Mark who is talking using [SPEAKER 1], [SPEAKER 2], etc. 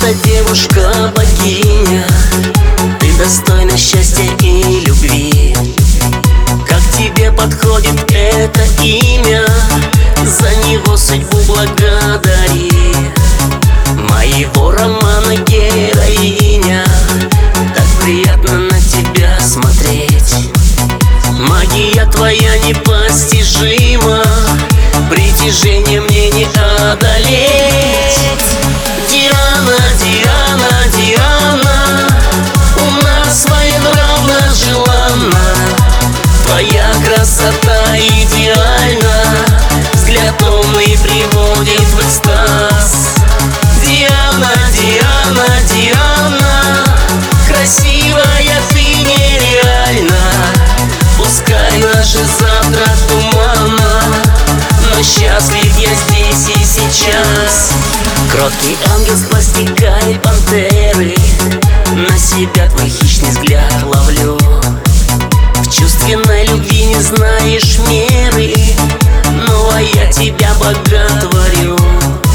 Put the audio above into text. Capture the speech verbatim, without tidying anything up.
[SPEAKER 1] просто девушка-богиня. Ты достойна счастья и любви. Как тебе подходит это имя, за него судьбу благодари. Моего романа героиня, так приятно на тебя смотреть. Магия твоя непостижима, притяжение мне не одолеть. Диана, Диана, Диана, у нас своенравно желанна. Твоя красота идеальна, взгляд томный приводит в экстаз. Диана, Диана, Диана, красивая ты нереальна. Пускай наши завтра туманно, но счастлив я здесь и сейчас. Кроткий ангел с пластикой пантеры, на себя твой хищный взгляд ловлю. В чувственной любви не знаешь меры, ну а я тебя боготворю.